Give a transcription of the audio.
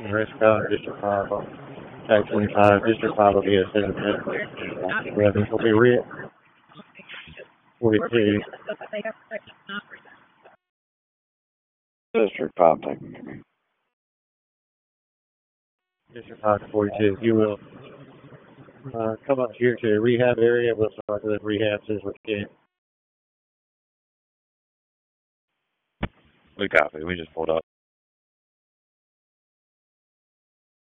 Rest Valley, District 5, Tag 25, District 5 will be a 7 Revenue will be Rick. 42. District 5, taking District 5 to 42. You will come up here to the rehab area. We'll start with rehab as we can. We copy. We just pulled up.